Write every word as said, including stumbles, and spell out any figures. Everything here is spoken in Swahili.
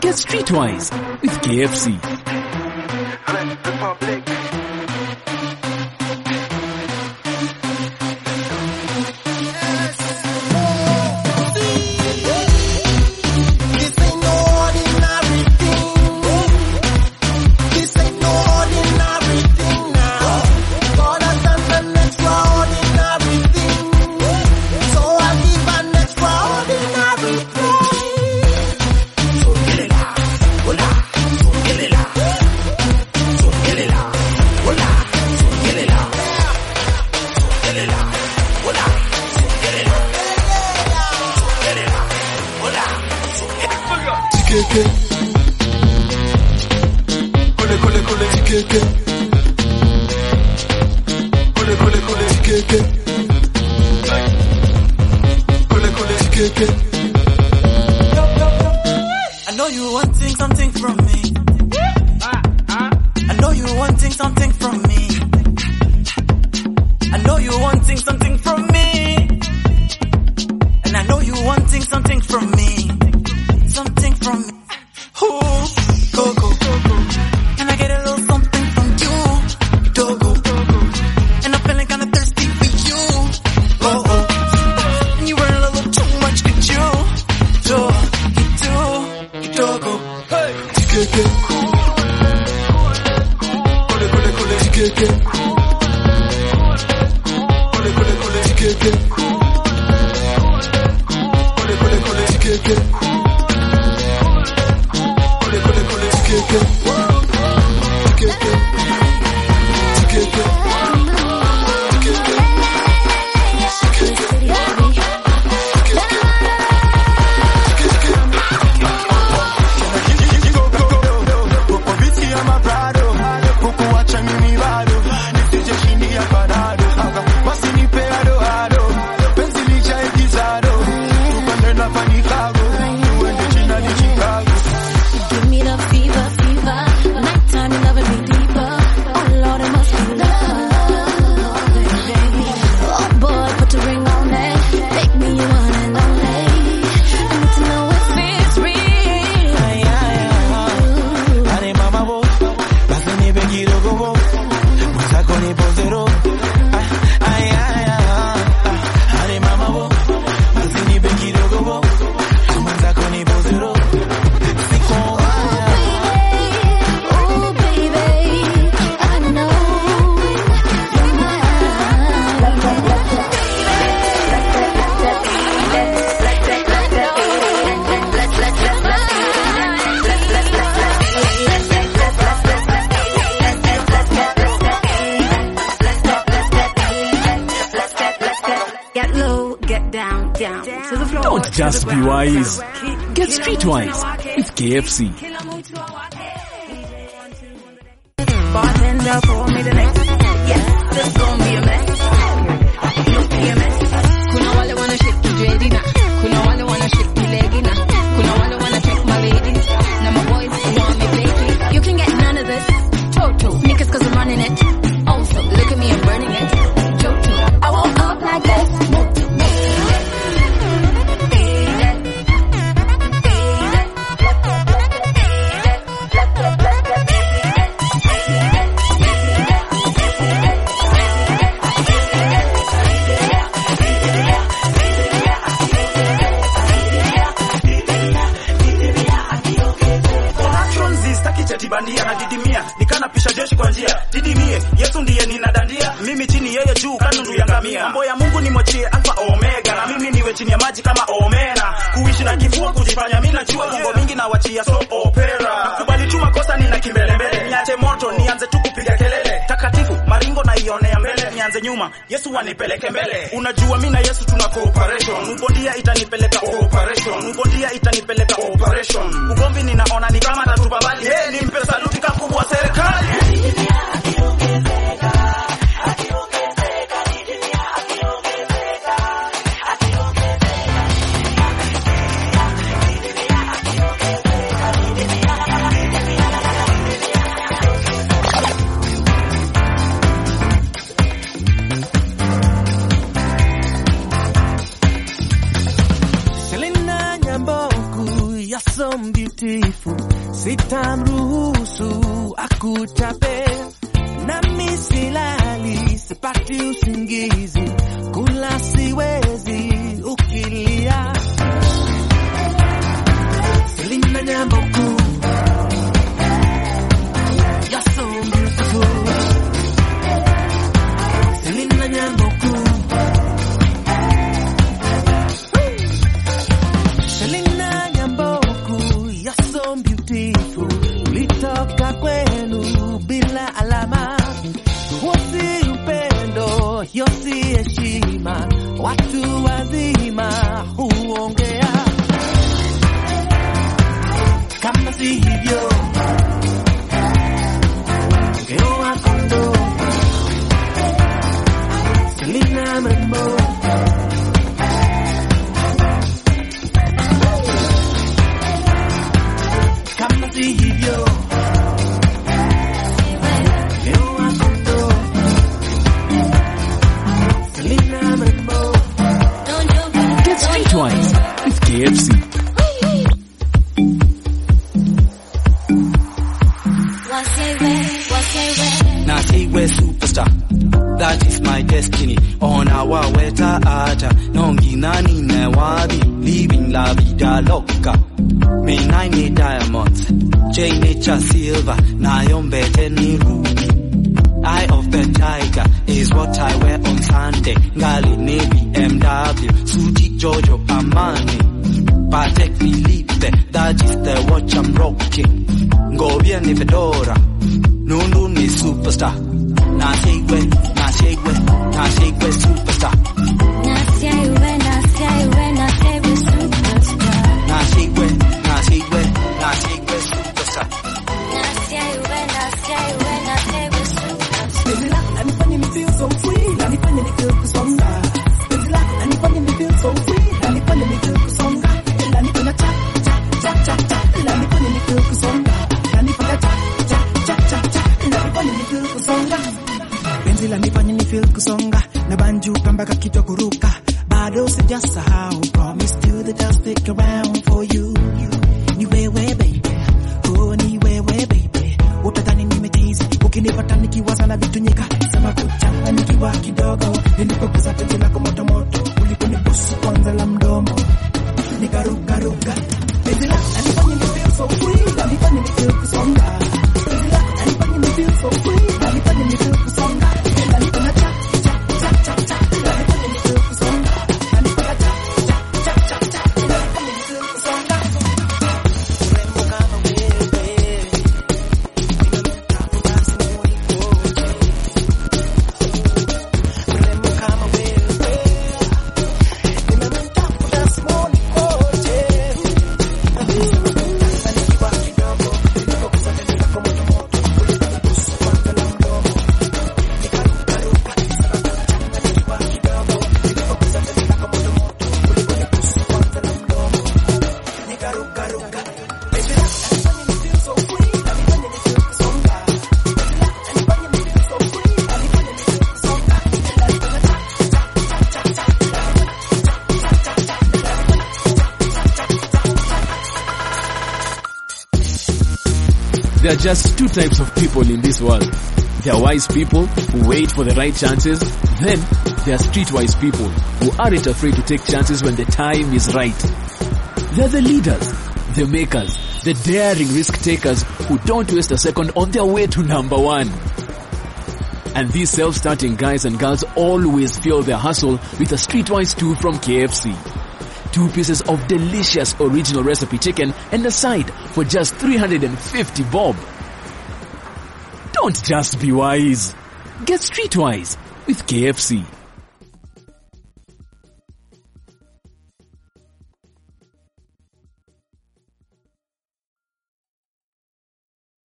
Get streetwise with K F C. I know you wanting something from me. I know you wanting something from me. I know you wanting something from me. And I know you wanting something from me. Something from me. Ooh, go, go, go, go. Can I get a little something from you? Go, go, go, go. And I'm feeling kinda thirsty for you. Oh, oh. And you were a little too much, could you? Do, you do, you do, go. Hey. Tikeke. Kole, kole, kole. Tikeke. Kole, kole, kole. Tikeke. Kole, kole, kole. Tikeke. Kole, kole, kole. Tikeke. Tikeke. Tikeke. Give me the fever, fever. Nighttime, you loving me deeper. Oh Lord, it must be love. Oh boy, put the ring on it. Make me your one and only. I need to know if it's real. Ay, ay, ay. Ane mama bo, basi ni begiro go bo. Musako ni posero. Ay, ay, ay, ay. Ane mama bo, basi ni begiro go bo. Musako ni posero. Oh baby, I know you're Get low, get down, down to the floor. Don't just be wise. Get streetwise with K F C. Bartender, pour me the next. Yes, this gon' be a mess. You'll be a mess. Kuna wale wanna shake to J D na. Kuna wale wanna shake to Leggy na. Kuna wale wanna check my ladies. Now my boys want me lately. You can get none of this. Toto, sneakers cause I'm running it. Also, look at me, I'm burning it. Toto, I woke up like this. Bandia na didimia nikana pisha jeshi kwa njia didimie Yesu ndiye ninadandia mimi chini yeye juu kanundu ya ngamia mambo ya Mungu ni mwachie alfa omega na mimi niwe chini ya maji kama omena kuishi na kifua kujifanya mimi najua mambo mingi na wachia so opera kubali tu makosa nina kimbele mbele niache moto nianze tu kupiga kelele takatifu maringo na ionea mbele nianze nyuma Yesu anipeleke mbele unajua mimi na Yesu tuna cooperation ubondia itanipeleka operation ubondia itanipeleka operation ugomvi ninaona ni kama tatupa bali hey, nimpe saluti kakubwa serikali Selena Nyamboku, you're so beautiful. beautiful. Sitamruhusu akuchape. Nami silali, sipati usingizi. Kula siwezi, ukilia. Selina Nyamboku, you're so beautiful. Selina Nyamboku, Selina Nyamboku, you're so beautiful. Ulitoka kwenu bila alama. Wosi upendo, hiyo si heshima. Watu wazima huongea kama si hivyo. Ungeoa kondo Selina Mambo. Kama si hivyo. Ungeoa kondo Selina Mambo. Get Streetwise with K F C. Nasiwe superstar, that is my destiny. On our weta ata, nongi nani newabi, living la vida loca. Me nine ni diamonds, J nature silver, nayombe teni ruby. Eye of the tiger is what I wear on Sunday. Ngali Navy M W, Suji Jojo Amani, Patek Philippe, that is the watch I'm rocking. Ngobia ni fedora, Nundu ni superstar. Nasiwe, nasiwe, nasiwe superstar. Nasiwe, nasiwe, nasiwe superstar. Nasiwe, nasiwe, nasiwe superstar. Nasiwe, nasiwe, nasiwe superstar. Baby, like, and funny me feel so free. Let me funny me feel the song. Baby, like, and funny me feel so free. Let me funny me feel the song. Let me funny cha cha cha cha cha. Let me funny me feel the song. Let me funny cha cha cha cha cha. Let me funny me feel the song. Penzi la nifanya ni feel kusonga na banjuka mpaka kichwa kuruka. Bado sijasahau, promise to the just stick around for you. Ni wewe baby, oh ni wewe baby. Utadhani nimetizi ukinipata nikiwaza na vitu nyika. Sema kuchanga nikiwa kidogo, ndipo kuza penzi lako moto moto. Uliponibusu kwanza la mdomo, nikaruka ruka. Penzi la nifanya ni feel so free, la nifanya ni feel kusonga. Penzi la nifanya ni feel so free, la nifanya ni feel kusonga. La nifanya cha cha cha cha cha. La nifanya ni feel kusonga. La nifanya cha cha cha cha cha. La nifanya ni feel kusonga. Rembo kama wewe, ninamtafuta simuoni kote. Rembo kama wewe, ninamtafuta simuoni kote. Nikiwa kidogo, ndipo kusafiri kwa moto moto. Uliponibusu kwanza la mdomo, nikaruka ruka. Sema kuchanga nikiwa kidogo, ndipo kusafiri kwa moto moto. Uliponibusu kwanza la mdomo, nikaruka ruka. Baby, nifanye ni feel so free, na nifanye ni feel kusonga. Baby, nifanye ni feel so free, na nifanye ni feel kusonga. Na nifanye cha cha cha cha cha. Na nifanye cha cha cha cha. Na nifanye cha cha cha cha. There are just two types of people in this world. There are wise people who wait for the right chances. Then there are streetwise people who aren't afraid to take chances when the time is right. They're the leaders, the makers, the daring risk takers who don't waste a second on their way to number one. And these self-starting guys and girls always fuel their hustle with a Streetwise two from K F C. Two pieces of delicious original recipe chicken and a side for just three hundred fifty bob. Don't just be wise. Get Streetwise with K F C.